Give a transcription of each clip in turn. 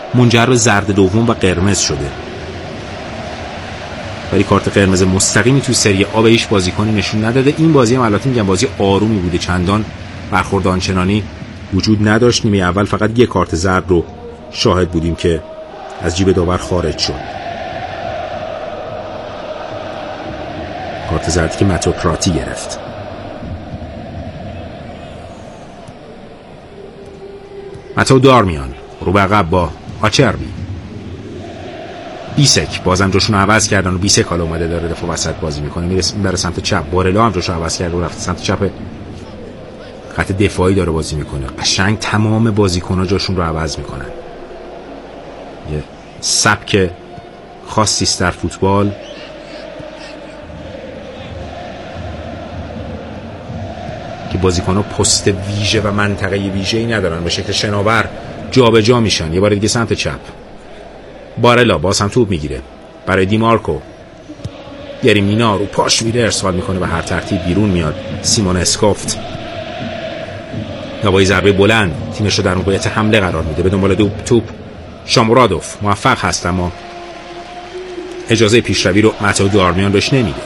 منجر به زرد دوم و قرمز شده. ولی کارت قرمز مستقیمی توی سری آ به هیچ بازیکنی نشون نداده. این بازی هم البته میگم بازی آرومی بوده، چندان برخورد آنچنانی وجود نداشت. نیمه اول فقط یک کارت زرد رو شاهد بودیم که از جیب داور خارج شد. کارت زردی که متو پراتی گرفت. متو دارمیان رو به عقب با آچربی. بیسک بازم جاشون رو عوض کردن و بیسک حالا اومده داره دفاع وسط بازی میکنه، میره سمت چپ. بارلا هم جاشو عوض کرده و رفت سمت چپ خط دفاعی داره بازی میکنه. قشنگ تمام بازیکن‌ها جاشون رو عوض میکنن. یه سبک خاصی است در فوتبال که بازیکن‌ها پست ویژه و منطقه ویژه‌ای ندارن، به شکل شناور جابجا میشن. یه بار دیگه سمت چپ بارلا باز هم توپ میگیره برای دیمارکو. گریمینا رو پاش میره ارسال میکنه و هر ترتیب بیرون میاد. سیمون اسکافت با ضربه بلند تیمش رو در موقعیت حمله قرار میده. به دنبال توپ شامورادوف موفق هست اما اجازه پیشروی رو متو دارمیان بهش نمیده.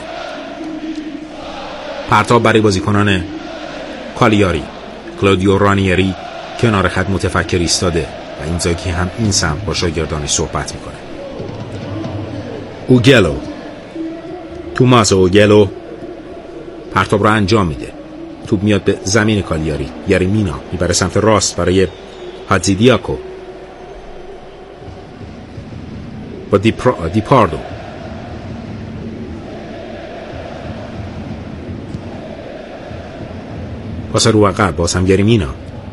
پرتاب برای بازیکنان کالیاری. کلودیو رانیری کنار خط متفکر ایستاده و اینزاگی هم این سمت با شاگردانش صحبت میکنه. اوگلو، توماس اوگلو پرتاب رو انجام میده. توپ میاد به زمین کالیاری. یریمینا میبره سمت راست برای هاتزیدیاکو با دیپاردو. پاس رو عقب باز هم یریمینا.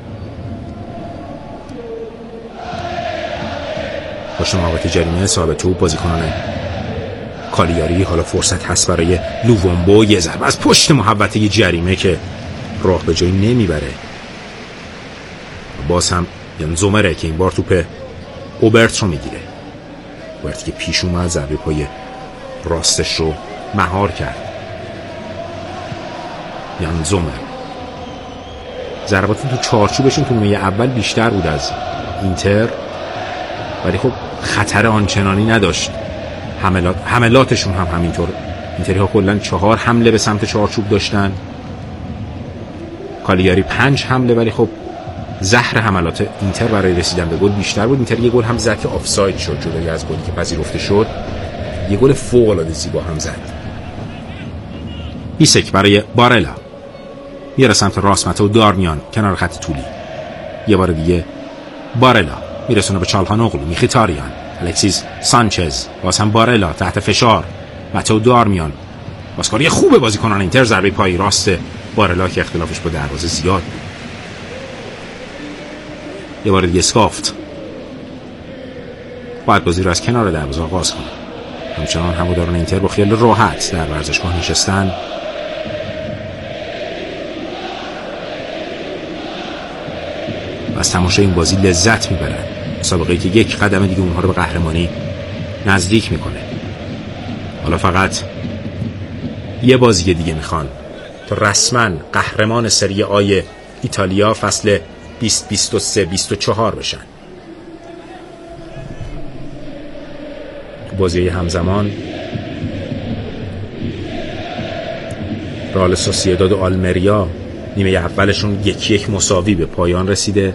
پشت محوطه جریمه صاحب توپ بازیکنان کالیاری. حالا فرصت هست برای لوومبو. یه ضربه از پشت محوطه جریمه که راه به جایی نمیبره. باز هم یعنی زومره که این بار توپ اوبرت رو میگیره. اوبرت که پیش اومد ضربه پای راستش رو مهار کرد. یعنی زومر ضربات تو چارچوبشون تو نیمه اول بیشتر بود از اینتر، ولی خب خطر آنچنانی نداشت. حملاتشون هم همینطور. اینتری ها کلن 4 حمله به سمت چارچوب داشتن، کالیاری 5 حمله، ولی خب زهر حملات اینتر برای رسیدن به گل بیشتر بود. اینتر یه گل هم زد که آفساید شد جلوی از گلی که پذیرفته شد. یه گل فوق العاده زیبا هم زد. بیسک برای بارلا میره سمت راست. متو دارمیان کنار خط طولی. یه بار دیگه بارلا میرسونه به چالهانوغلو. میخیتاریان، الکسیس سانچز، باز هم بارلا تحت فشار. متو دارمیان بازکاری خوبه بازیکنان اینتر. ضربه پای راست بارلا که اختلافش با دروازه زیاد بود. یه بار دیگه اسکافت باید بازی رو از کنار دروازه آغاز کنه. همچنان هواداران اینتر با خیال راحت در ورزشگاه نشستن. از تماشای این بازی لذت میبرن. مسابقه‌ای که یک قدم دیگه اونها رو به قهرمانی نزدیک میکنه. حالا فقط یه بازی دیگه میخوان تا رسما قهرمان سری آی ایتالیا فصل 2023-24 بشن. تو بازی همزمان رئال سوسییداد و آلمریا نیمه اولشون 1-1 مساوی به پایان رسیده.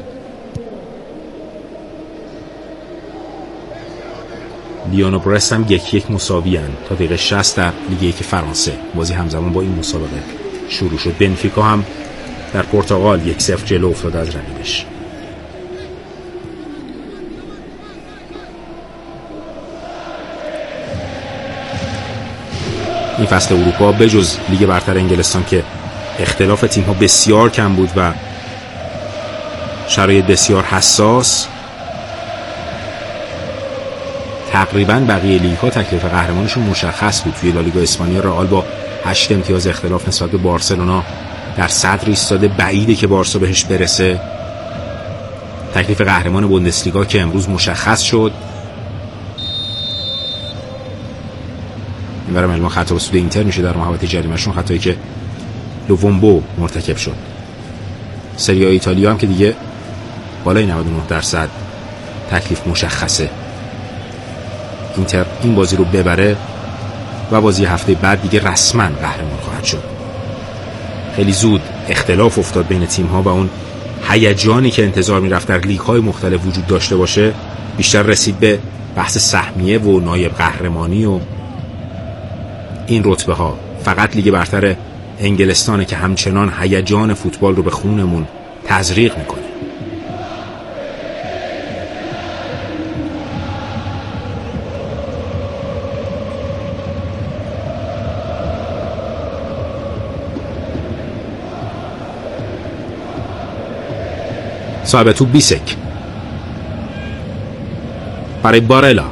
لیون و برست هم 1-1 مساوی هن تا دقیقه 60 در لیگ 1 فرانسه. بازی همزمان با این مسابقه شروع شد. بنفیکا هم در پرتغال 1-0 جلو افتاد از رقیبش. این فصل اروپا به جز لیگ برتر انگلستان که اختلاف تیم ها بسیار کم بود و شرایط بسیار حساس، تقریبا بقیه لیگ ها تکلیف قهرمانشون مشخص بود. توی لالیگا اسپانیا رئال با 8 امتیاز اختلاف نسبت به بارسلونا در صدر ایستاده. بعیده که بارسا بهش برسه. تکلیف قهرمان بوندسلیگا که امروز مشخص شد. این برای معلومه خطا سود اینتر میشه در محوطه جریمه‌شون، خطایی که لوومبو مرتکب شد. سری آ ایتالیا هم که دیگه بالای 99% تکلیف مشخصه. اینتر این بازی رو ببره و بازی هفته بعد دیگه رسما قهرمان خواهد شد. خیلی زود اختلاف افتاد بین تیم‌ها و اون هیجانی که انتظار می‌رفت در لیگ‌های مختلف وجود داشته باشه بیشتر رسید به بحث سهمیه و نایب قهرمانی و این رتبه‌ها. فقط لیگ برتر انگلستانه که همچنان هیجان فوتبال رو به خونمون تزریق میکنه. صاحب توپ بیسک برای بارلا،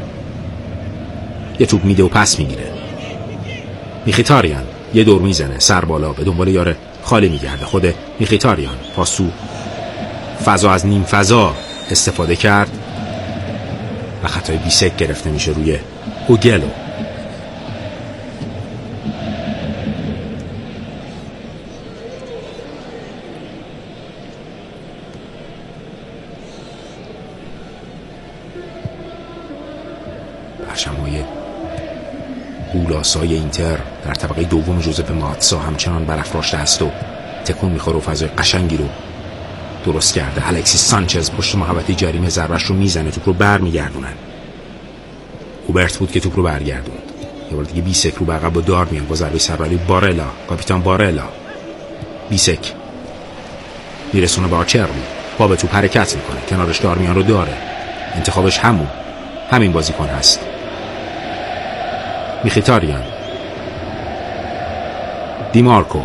یه توپ میده و پس میگیره. میخیتاریان یه دور میزنه سر بالا به دنبال یاره خالی میگرده. خود میخیتاریان پاسو فضا از نیم فضا استفاده کرد و خطای بیسک گرفته میشه روی اوگلو. پرچم‌های گولاسای اینتر در طبقه دوم ژوزپ ماتسا همچنان برافراشته است و تکون میخوره و فضای قشنگی رو درست کرده. الکسیس سانچز پشت محوطه جریمه ضربه‌اش رو میزنه، توپ رو برمیگردونن. اوبرت بود که توپ رو برگردوند. یه بار دیگه بیسک رو به عقب با دار میاد با ضربه سربالی بارلا، کاپیتان بارلا. بیسک میرسونه به آچربی، پا به توپ حرکت میکنه، کنارش دارمیان رو داره. انتخابش همین بازیکن هست. میخیتاریان، دیمارکو.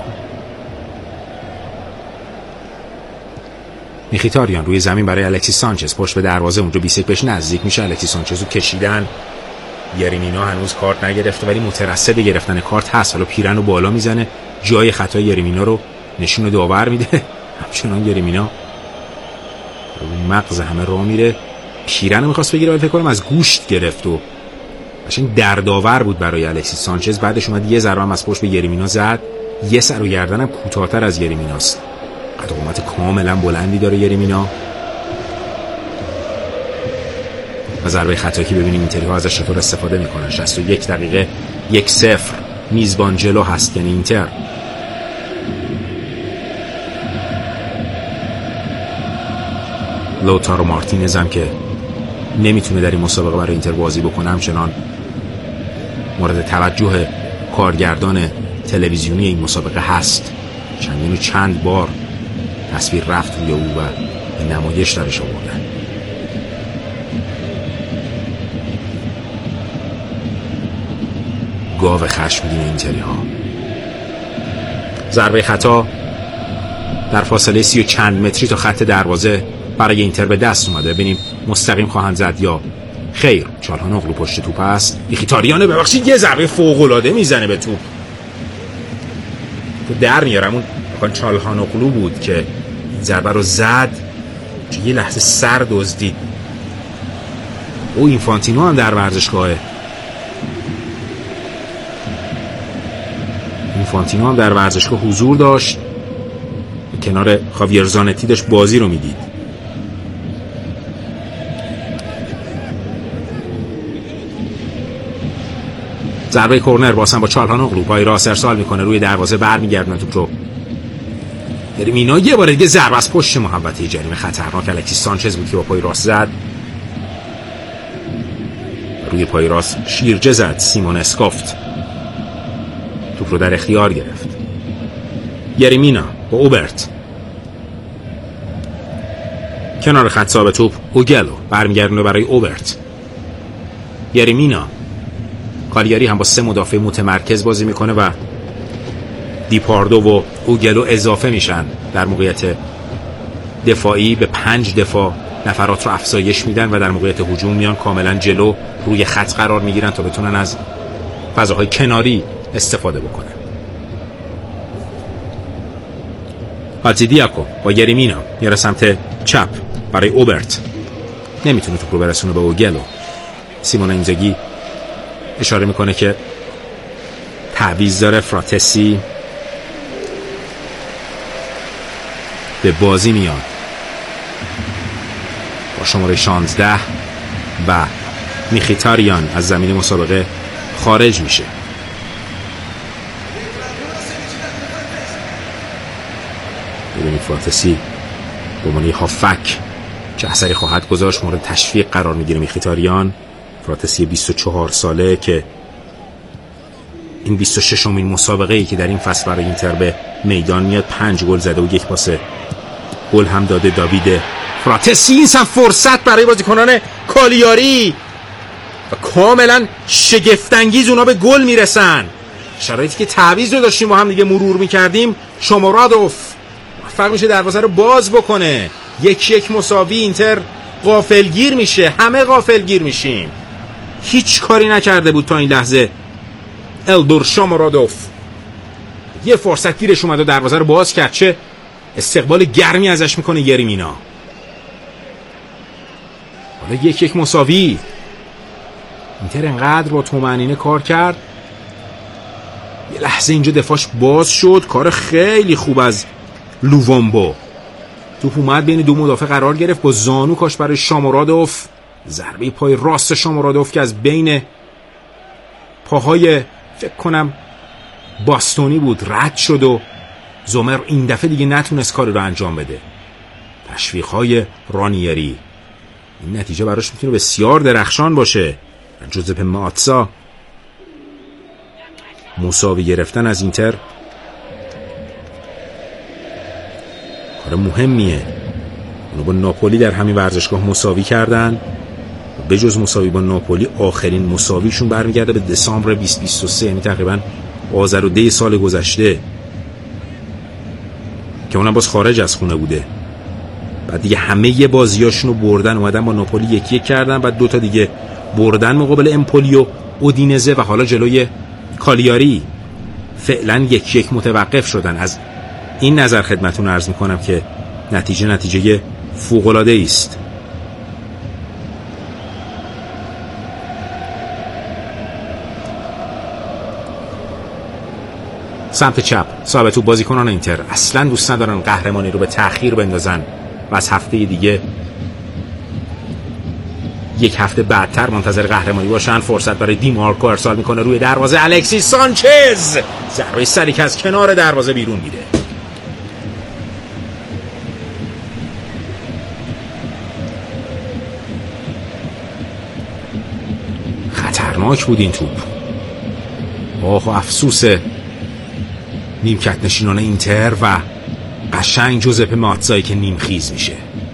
میخیتاریان روی زمین برای الکسیس سانچز، پشت به دروازه. اونجا بیسک بهش نزدیک میشه، الکسیس سانچز رو کشیدن. یریمینا هنوز کارت نگرفته ولی مترصد گرفتن کارت هست. حالا پیرن رو بالا میزنه، جای خطای یریمینا رو نشون داور میده. همچنان یریمینا رو مغز همه راه میره. پیرن رو میخواست بگیره ولی فکر کنم از گوشت گرفت و قشنگ دردآور بود برای الکسیس سانچز. بعدش اومد یه ضربه هم از پشت به یریمینا زد. یه سر و گردن هم کوتاه‌تر از یریمیناست. قد قامت کاملا بلندی داره یریمینا. و ضربه خطایی که ببینیم اینترها ازش چطور استفاده میکنن. 61 دقیقه 1-0 میزبان جلو هست یعنی اینتر. لوتارو مارتینز هم که نمیتونه در این مسابقه برای اینتر بازی بکنه همچنان مورد توجه کارگردان تلویزیونی این مسابقه هست. چند بار تصویر رفت روی او و به نمایش درش آوردن. گاو خشمگین اینتری ها. ضربه خطا در فاصله 30 و چند متری تا خط دروازه برای اینتر به دست اومده. ببینیم مستقیم خواهند زد یا خیر. چالهانوغلو پشت توپ است. میخیتاریان ببخشید یه ضربه فوق‌العاده میزنه به توپ. تو در میارم اون چالهانوغلو بود که این ضربه رو زد. یه لحظه سر دزدید. او اینفانتینو هم در ورزشگاهه. اینفانتینو هم در ورزشگاه حضور داشت. کنار خاویر زانتی داشت بازی رو میدید. ضربه کرنر واسه با چالهانوغلو پای راست ارسال میکنه روی دروازه برمیگردونه توپ رو. یریمینا یه بار دیگه ضربه از پشت محوطه جریمه خطرناک. الکسیس سانچز بود که با پای راست زد. روی پای راست شیرجه زد. سیمون اسکافت توپ رو در اختیار گرفت. یریمینا با اوبرت کنار خط صاحب توپ. اوگلو برمیگردونه برای اوبرت. یریمینا. کالیاری هم با 3 مدافع متمرکز بازی میکنه و دیپاردو و اوگلو اضافه میشن در موقعیت دفاعی. به 5 دفاع نفرات رو افزایش میدن و در موقعیت هجوم میان کاملا جلو روی خط قرار میگیرن تا بتونن از فضاهای کناری استفاده بکنن. آلتیدیاکو با یریمینا میره سمت چپ برای اوبرت. نمیتونه توپ رو برسونه به اوگلو. سیمون اینزاگی اشاره میکنه که تعویض داره. فراتسی به بازی میاد با شماره 16 و میخیتاریان از زمین مسابقه خارج میشه. ببینید فراتسی به عنوان هافک چه اثری خواهد گذاشت. مورد تشویق قرار میگیره میخیتاریان، فراتسی 24 ساله که این 26مین مسابقه ای که در این فصل برای اینتر به میدان میاد. 5 گل زده و 1 پاس گل هم داده داوید فراتسی. این هم فرصت برای بازیکنان کالیاری و کاملا شگفت‌انگیز اونا به گل میرسن. شرایطی که تعویض رو داشتیم با هم دیگه مرور میکردیم، شامورادوف موفق میشه دروازه رو باز بکنه. 1-1 مساوی. اینتر غافلگیر میشه، همه غافلگیر میشیم. هیچ کاری نکرده بود تا این لحظه الدور شامورادوف. یه فرصت گیرش اومد و دروازه رو باز کرد. چه استقبال گرمی ازش میکنه یریمینا. حالا 1-1 مساوی. اینتر انقدر با طمأنینه کار کرد، یه لحظه اینجا دفاعش باز شد. کار خیلی خوب از لووامبو. توپ اومد بین دو مدافع قرار گرفت، با زانو کاش برای شامورادوف. ضربه پای راست شامورادوف که از بین پاهای فکر کنم باستونی بود رد شد و زومر این دفعه دیگه نتونست کاری رو انجام بده. تشویق‌های رانیری، این نتیجه براش میتونه بسیار درخشان باشه. جوزپه ماتسا مساوی گرفتن از اینتر کار مهمیه. اونو با ناپولی در همین ورزشگاه مساوی کردن. به جز مساوی با ناپولی آخرین مساویشون برمیگرده به دسامبر 2023، یعنی تقریبا آذر و دی سال گذشته که اونم باز خارج از خونه بوده. بعد دیگه همه بازیاشونو بردن، اومدن با ناپولی 1-1 کردن، بعد 2 تا دیگه بردن مقابل امپولی و اودینزه و حالا جلوی کالیاری. فعلا 1-1 متوقف شدن. از این نظر خدمتون عرض میکنم که نتیجه فوق‌العاده است. سمت چپ صاحب توپ بازیکنان اینتر اصلا دوست ندارن قهرمانی رو به تأخیر بندازن و از هفته دیگه 1 هفته بعدتر منتظر قهرمانی باشن. فرصت برای دیمارکو ارسال میکنه روی دروازه الکسیس سانچز. ضربه سری که از کنار دروازه بیرون میره. خطرناک بود این توپ. آه افسوس نیمکت نشینان اینتر و قشنگ جوزپه ماتزایی که نیمخیز میشه.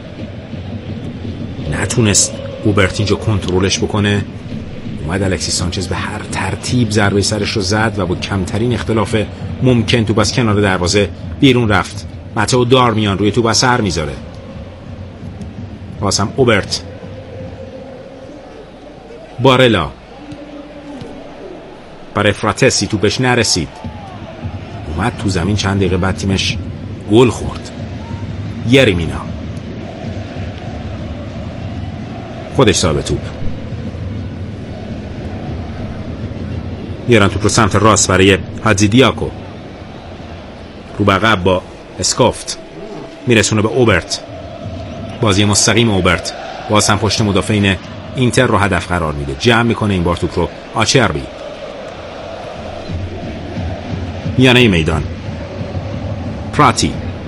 نتونست اوبرت اینجا کنترلش بکنه. اومد الکسیس سانچز به هر ترتیب ضربه سرش رو زد و با کمترین اختلاف ممکن توپ از کنار دروازه بیرون رفت. متئو دارمیان روی توپ اثر میذاره. واسم اوبرت، بارلا برای فراتسی، توپش نرسید. اومد تو زمین، چند دقیقه بعد تیمش گل خورد. یریمینا خودش صاحب توپ. میارن توپ رو سمت راست برای هاتزیدیاکو. رو بقب با اسکافت میرسونه به اوبرت. بازی مستقیم اوبرت باز هم پشت مدافعین اینتر رو هدف قرار میده. جمع میکنه این بار توپ رو آچربی. میانه میدان پراتی،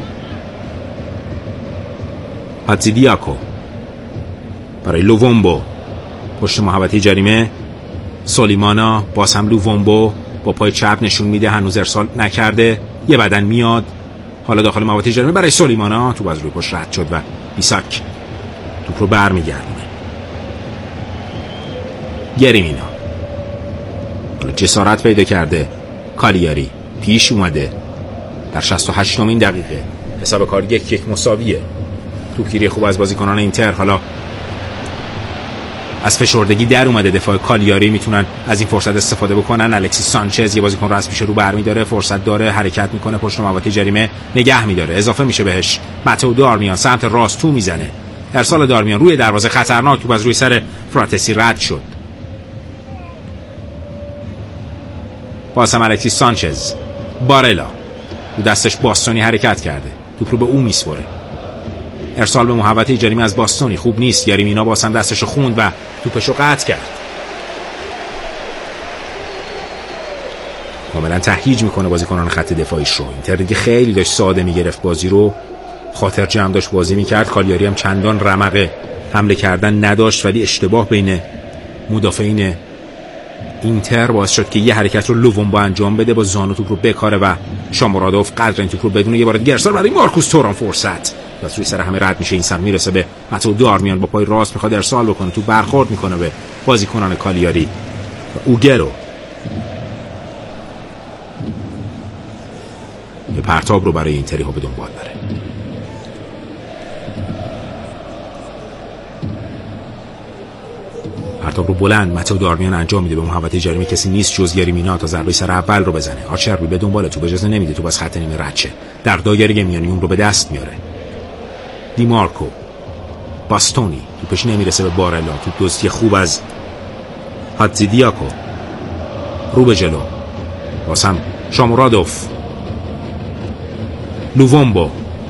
هاتزیدیاکو برای لووامبو پشت محوطه جریمه. سولیمانا باز هم لووامبو با پای چپ نشون میده هنوز ارسال نکرده. یه بدن میاد حالا داخل محوطه جریمه برای سولیمانا. توپ از روی پشت رد شد و بیساک توپ رو برمیگردونه. یریمینا حالا جسارت پیدا کرده. کالیاری پیش اومده در 68مین دقیقه. حساب کار 1-1 مساویه. توپگیری خوب از بازیکنان اینتر. حالا از فشردگی در اومده دفاع کالیاری، میتونن از این فرصت استفاده بکنن. الکسیس سانچز یه بازیکن رو از پیش رو برمی‌داره، فرصت داره، حرکت میکنه، پشت محوطه جریمه نگه میداره، اضافه میشه بهش. متئو دارمیان سمت راست تو میزنه. ارسال دارمیان روی دروازه خطرناک. توپ از روی سر فراتسی رد شد. بازم الکسیس سانچز. بارلا رو دستش باستونی حرکت کرده، توپ رو به او میسپره. ارسال به محوطه جریمه از باستونی خوب نیست. یریمینا باز هم دستشو خوند و توپشو قطع کرد. کاملا تهییج میکنه بازیکنان خط دفاعیش رو. اینتر دیگه خیلی داشت ساده میگرفت بازی رو، خاطر جمع داشت بازی میکرد. کالیاری هم چندان رمق حمله کردن نداشت، ولی اشتباه بین مدافعین اینتر باعث شد که یه حرکت رو لوومبو انجام بده، با زانو توپ رو بکاره و شامورادوف قدر این توپ رو بدون یه بار دیگه ارسال برای مارکوس تورام فرصت از روی سر همه رد میشه. این سمت میرسه به متو دارمیان، با پای راست میخواد ارسال بکنه، تو برخورد میکنه به بازیکنان کالیاری و اوگرو یه پرتاب رو برای اینتری ها به دنبال داره. پرتاب رو بلند متو دارمیان انجام میده به محوطه جریمه. کسی نیست جز یریمینا تا ضربه سر اول رو بزنه. آچربی به دنبال توپ، اجازه نمیده توپ از خط نیمه رد شه. در دایره میانیون رو به دست میاره. دیمارکو، باستونی، توپش نمیرسه به بارلا. توپ دوستی خوب از هاتزیدیاکو، رو به جلو. واسم شامورادوف، لوومبو،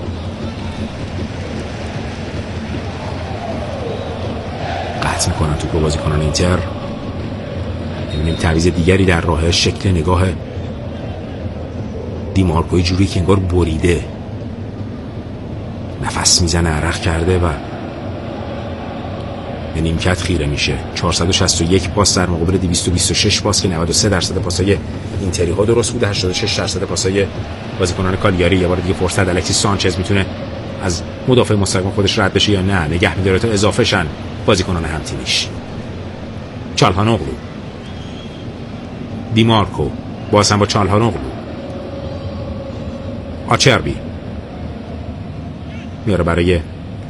قطع میکنن توپ رو بازیکنان اینتر. میبینیم تعویض دیگری در راه. شکل نگاه دیمارکوی جوری که انگار بریده، نفس میزنه، عرق کرده و به نیمکت خیره میشه. 461 پاس در مقابل 226 پاس که 93% پاسای اینتری ها درست بوده، 86% پاسای بازیکنان کالیاری. یه بار دیگه فرصت الکسیس سانچز میتونه از مدافع مستقیم خودش رد بشه یا نه، نگه میداره تا اضافه شن بازیکنان همتیمیش. چالهانوغلو، دیمارکو، باز هم با چالهانوغلو، آچربی میاره برای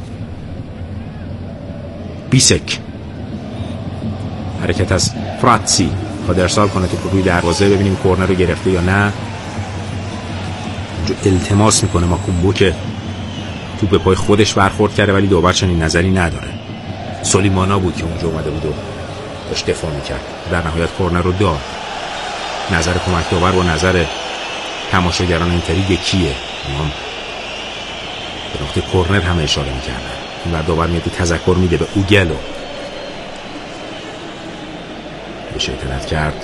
بیسک. حرکت از فراتسی، خود ارسال کنه توپ روی دروازه، ببینیم کورنر رو گرفته یا نه. التماس میکنه ماکومبو که توپ به پای خودش برخورد کرده، ولی دوبار چنین نظری نداره. سلیمانا بود که اونجا اومده بود و داشت دفاع میکرد. در نهایت کورنر رو داد. نظر کمک داور با نظر تماشاگران اینتری یکیه. اونام به نقطه کورنر هم اشاره میکردن. این بر داور میاد تذکر میده به اوگلو، بهش اعتراض کرد.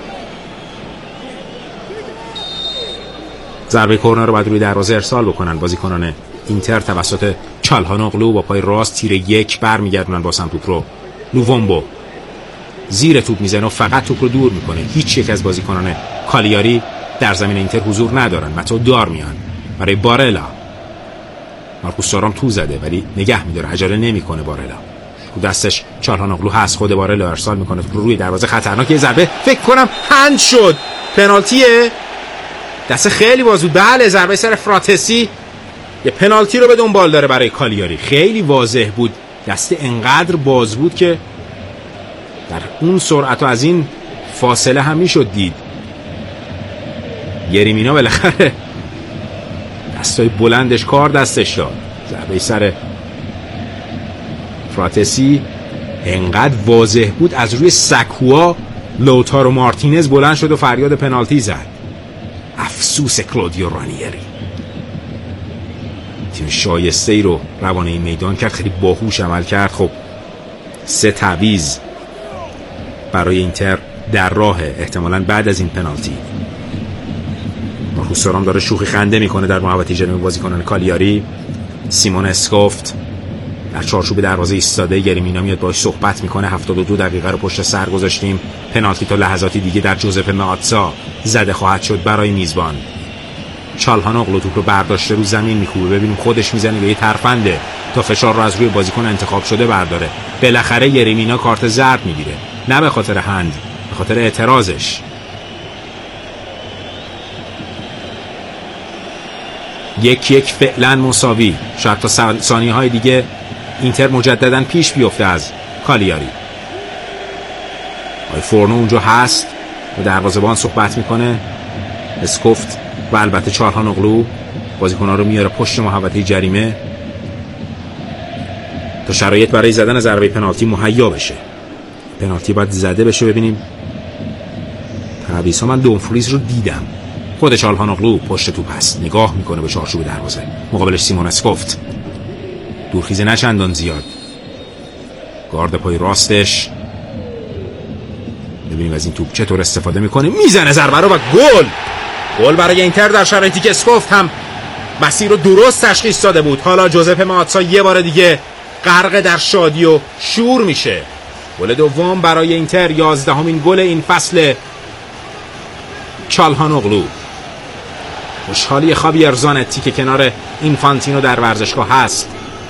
ضربه کورنر رو بعد روی دروازه ارسال بکنن بازیکنان اینتر توسط چالهانوغلو. با پای راست تیر یک برمیگردونن با سمت توپ رو. لوومبو زیر توپ میزنه و فقط توپ رو دور میکنه. هیچ یک از بازیکنان کالیاری در زمین اینتر حضور ندارن. متو دارمیان برای بارلا. مارکوس تورام تو زده ولی نگه میداره، عجله نمیکنه. بارلا تو دستش چالهانوغلو هست، خود بارلا ارسال میکنه توپ رو روی دروازه. خطرناکه. ضربه فکر کنم هند شد، پنالتیه. دست خیلی باز بود. بله، ضربه سر فراتسی. یه پنالتی رو به دنبال داره برای کالیاری. خیلی واضح بود، دست انقدر باز بود که در اون سرعت و از این فاصله هم میشد دید. یریمینا بالاخره دستای بلندش کار دستش داد. ضربه سر فراتسی انقدر واضح بود از روی سکوها لوتارو مارتینز بلند شد و فریاد پنالتی زد. افسوس کلودیو رانیری. تیم شایسته ای رو روانه این میدان کرد، خیلی باهوش عمل کرد. خب 3 تعویض برای اینتر در راه، احتمالاً بعد از این پنالتی. مارکوس تورام داره شوخی خنده میکنه در محوطه جریمه بازیکنان کالیاری. سیمون اسکوفت در چارچوب دروازه ایستاده. یریمینا میاد باهاش صحبت میکنه. 72 دقیقه رو پشت سر گذاشتیم. پنالتی تا لحظاتی دیگه در جوزپه ماتسا زده خواهد شد برای میزبان. چالهانوغلو توپ رو برداشته رو زمین میکوبه. ببینیم خودش میزنه به یه ترفنده تا فشار رو از روی بازیکن انتخاب شده برداره. بالاخره یریمینا کارت زرد میگیره، نه به خاطر هند، به خاطر اعتراضش. یک فعلا مساوی. شاید تا ثانیه های دیگه اینتر مجددا پیش بیفته از کالیاری. فورنو اونجا هست و دروازه‌بان صحبت میکنه. اسکوفت و البته چالهانوغلو بازیکن‌ها رو میاره پشت محوطه جریمه تا شرایط برای زدن ضربه پنالتی مهیا بشه. پنالتی باید زده بشه. ببینیم تعویض‌ها. من دومفریز رو دیدم. خود چالهانوغلو پشت توپ هست، نگاه میکنه به چارچوب دروازه. مقابلش سیمون اسکوفت. دورخیزه نچندان زیاد. گارد پای راستش، ببینیم از این توپ چطور استفاده میکنه. میزنه ضربه رو و گل برای اینتر در شرایطی که اسکوفت هم مسیر رو درست تشخیص داده بود. حالا جوزپه ماتسا یه بار دیگه غرق در شادی و شور میشه. گل دوم برای اینتر، 11مین گل این فصل چالهانوغلو. خوشحالی خاویر زانتی که کنار اینفانتینو در ورزشگاه هست.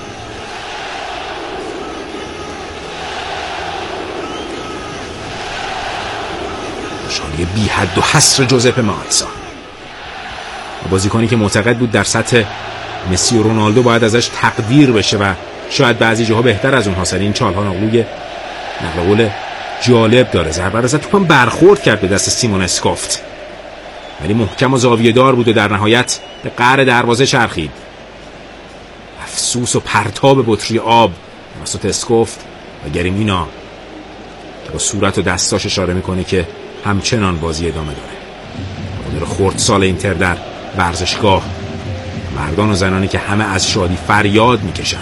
خوشحالی بی حد و حصر جوزپه ماتسا، بازیکنی که معتقد بود در سطح مسی و رونالدو باید ازش تقدیر بشه و شاید بعضی جاها بهتر از اونها. این چالهانوغلو نقل قول جالب داره. ضربه رو زد، توپم برخورد کرد به دست سیمون اسکوفت، ولی محکم و زاویه دار بود و در نهایت به قعر دروازه چرخید. افسوس و پرتاب بطری آب توسط اسکوفت و گریمینا که با صورت و دستاش اشاره میکنه که همچنان بازی ادامه داره. خورد سال اینتر در ورزشگاه، مردان و زنانی که همه از شادی فریاد میکشن.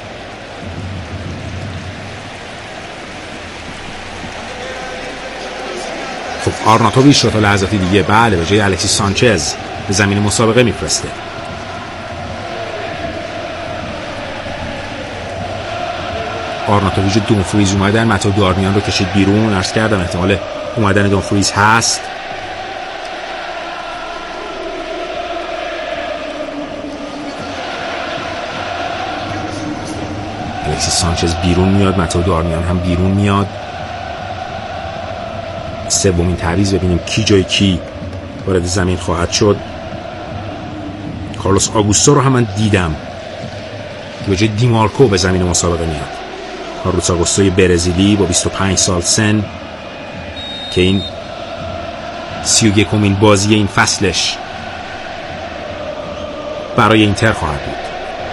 خب آرناتوویچ رو تا لحظاتی دیگه به جای الکسیس سانچز به زمین مسابقه میفرسته. آرناتوویچ و دونفریز اومدن، متو دارمیان رو کشید بیرون. عرض کردم احتمال اومدن دونفریز هست. الکسیس سانچز بیرون میاد، متو دارمیان هم بیرون میاد. سومین تعویض ببینیم کی جای کی وارد زمین خواهد شد. کارلوس آگوستو رو هم من دیدم که به جای دیمارکو به زمین مسابقه میاد. کارلوس آگوستوی برزیلی با 25 سال سن که این 31مین بازی این فصلش برای اینتر خواهد بود.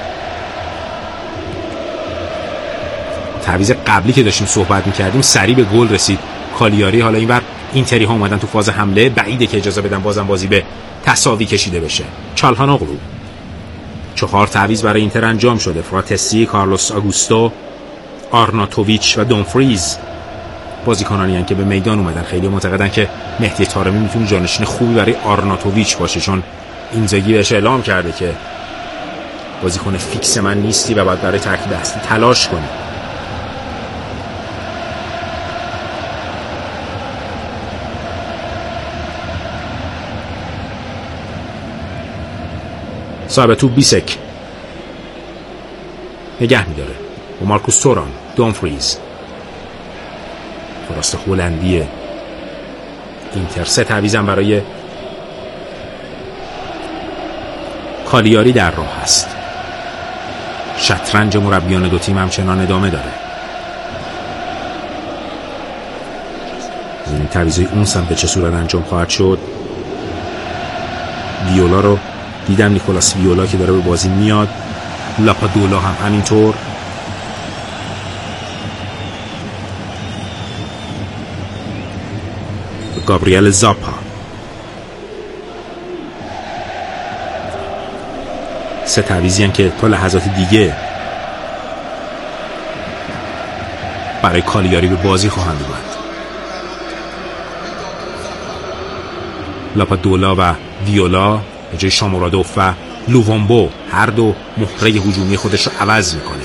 تعویض قبلی که داشتیم صحبت میکردیم سریع به گل رسید کالیاری. حالا اینور اینتری ها اومدن تو فاز حمله، بعیده که اجازه بدن بازم بازی به تساوی کشیده بشه. چالهانوغلو. 4 تعویض برای اینتر انجام شده. فراتسی، کارلوس آگوستو، آرناتوویچ و دونفریز بازیکنانی هستند که به میدان اومدن. خیلی معتقدن که مهدی طارمی میتونه جانشین خوبی برای آرناتوویچ باشه، چون اینزاگی بهش اعلام کرده که بازیکن فیکس من نیستی و باید برای ترکیب اصلی تلاش کنی. صاحب توپ بیسک نگه میداره و مارکوس توران، دونفریز، فراست هلندی اینتر. 3 تعویضم برای کالیاری در راه هست. شطرنج مربیان دو تیم همچنان ادامه داره. این تعویضای اون سمت به چه صورت انجام خواهد شد. ویولا رو دیدم، نیکولاس ویولا که داره به بازی میاد. لاپادولا هم همینطور. گابریل زاپا. 3 تعویضی هستند که تا لحظات دیگه برای کالیاری به بازی خواهند اومد. لاپادولا و ویولا به جای شامورادوف و لووامبو هر دو مهره هجومی خودش رو عوض میکنه.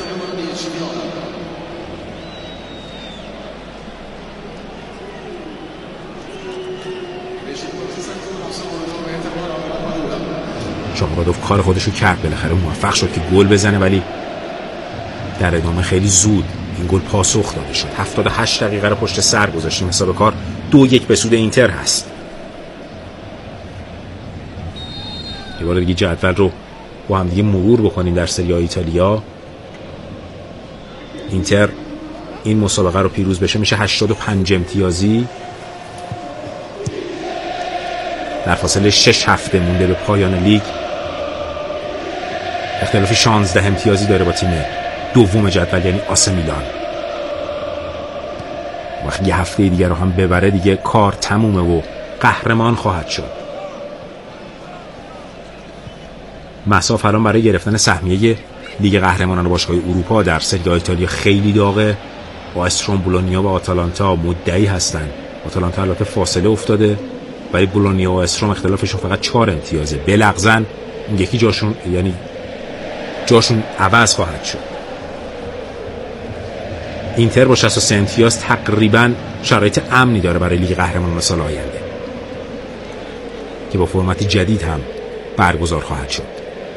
شامورادوف کار خودش رو کرد، بالاخره موفق شد که گل بزنه، ولی در ادامه خیلی زود این گل پاسخ داده شد. 78 دقیقه رو پشت سر گذاشتیم. حساب کار 2-1 به سود اینتر هست. یه بار دیگه جدول رو با هم دیگه مرور بکنیم در سری آ ایتالیا. اینتر این مسابقه رو پیروز بشه میشه 85 امتیازی. در فاصله 6 هفته مونده به پایان لیگ. اختلاف 16 امتیازی داره با تیم دوم جدول یعنی آس میلان. وقتی یه هفته دیگه رو هم ببره دیگه کار تمومه و قهرمان خواهد شد. مصاف الان برای گرفتن سهمیه لیگ قهرمانان باشگاه اروپا در سری آ ایتالیا خیلی داغه. با استروم، بولونیا و آتالانتا مدعی هستن. آتالانتا البته فاصله افتاده ولی بولونیا و استروم اختلافشون فقط 4 امتیازه. بلغزن اون یکی جاشون عوض خواهد شد. اینتر با 63 امتیاز تقریبا شرایط امنی داره برای لیگ قهرمانان سال آینده که با فرمت جدید هم برگزار خواهد شد.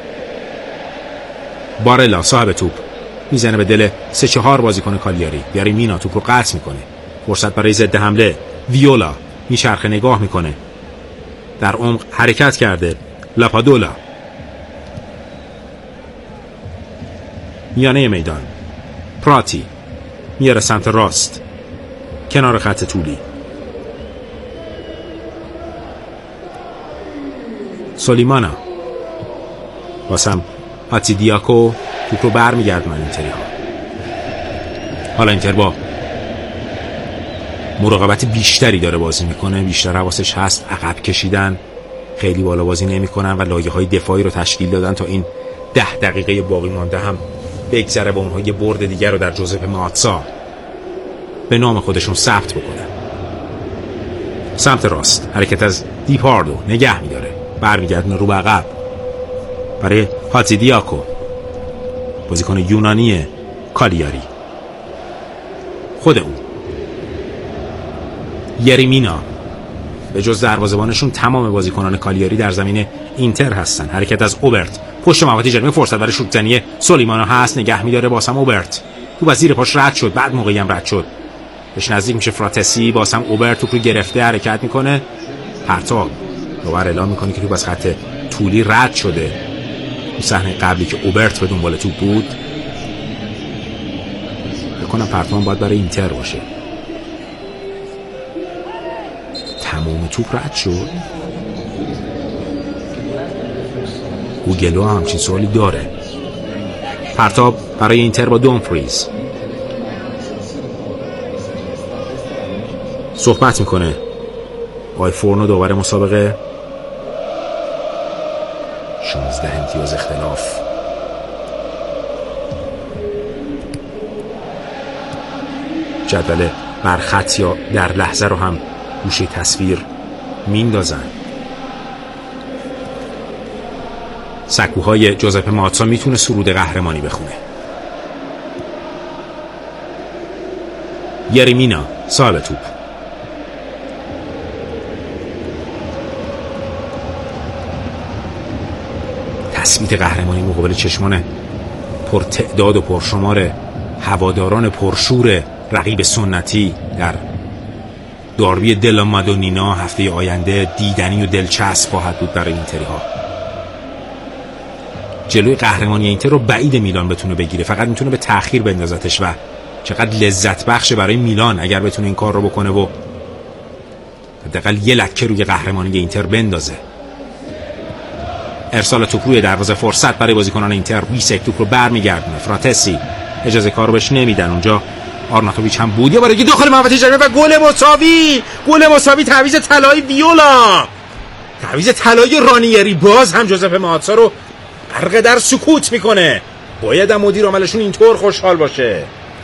بارلا صاحب توپ میزنه به دل 3-4 بازیکن کالیاری. یاری مینا توپ رو قطع میکنه. فرصت برای ضد حمله. ویولا میچرخه نگاه میکنه. در عمق حرکت کرده. لاپادولا میانه میدان. پراتی میاره سمت راست کنار خط طولی. سولیمانا واسم هاتی دیاکو توپ رو برمیگردن اینتری ها. حالا اینتر با مراقبت بیشتری داره بازی میکنه. بیشتر حواسش هست عقب کشیدن، خیلی بالا بازی نمیکنن و لایه های دفاعی رو تشکیل دادن تا این 10 دقیقه باقی مانده هم بگذره و اونها یه برد دیگر رو در جوزپه ماتسا به نام خودشون ثبت بکنن. سمت راست حرکت از دیپاردو نگه میداره، برمیگردونه رو به عقب برای هاتی دیاکو بازیکن یونانی کالیاری. خود اون یریمینا. به جز دروازه‌بانشون تمام بازیکنان کالیاری در زمین اینتر هستن. حرکت از اوبرت پشت محوطه جریمه، فرصت برای شوت زنی سولیمانا هست، نگه میداره باسم اوبرت. تو زیر پاش رد شد، بعد موقعی هم رد شد، بهش نزدیک میشه فراتسی. باسم اوبرت توپ رو گرفته حرکت میکنه. پرتاب دوباره اعلام میکنه که توپ از خط طولی رد شده. اون صحنه قبلی که اوبرت به دنبال توپ بود بکنم پرتاب باید برای اینتر باشه. تمام توپ رد شد. گوگلو همچین سوالی داره. پرتاب برای اینتر با دومفریز صحبت میکنه. آقای فورنو دوباره مسابقه. 16 امتیاز اختلاف. جدول برخط یا در لحظه رو هم گوشه تصویر میندازن. سکوهای جوزپه ماتسا میتونه سرود قهرمانی بخونه. یریمینا صاحب توپ. تثبیت قهرمانی مقابل چشمان پرتعداد و پرشمار هواداران پرشور رقیب سنتی در داربی دلا مادونینا هفته آینده دیدنی و دلچسب خواهد بود برای اینتری ها. جلوی قهرمانی اینتر رو بعید میلان بتونه بگیره، فقط میتونه به تأخیر بندازتش و چقدر لذت بخشه برای میلان اگر بتونه این کار رو بکنه و حداقل یه لکه روی قهرمانی اینتر بندازه. ارسال توپ روی دروازه، فرصت برای بازیکنان اینتر. ویسک توپ رو برمیگردونه. فراتسی اجازه کارو بهش نمیدن. اونجا آرناتوویچ هم بود. یا برای داخل محوطه جریمه و گل مساوی. تعویض طلایی ویولا، تعویض طلایی رانیری. باز هم جوزپه ماتسا رو غرق در سکوت میکنه. باید هم مدیر عاملشون اینطور خوشحال باشه.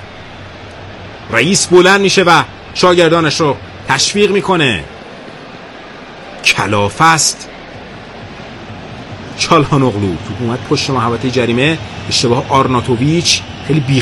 رئیس بلند میشه و شاگردانش رو تشویق میکنه. کلافست چالهانوغلو توپ اومد پشت محوطه جریمه. اشتباه آرناتوویچ، خیلی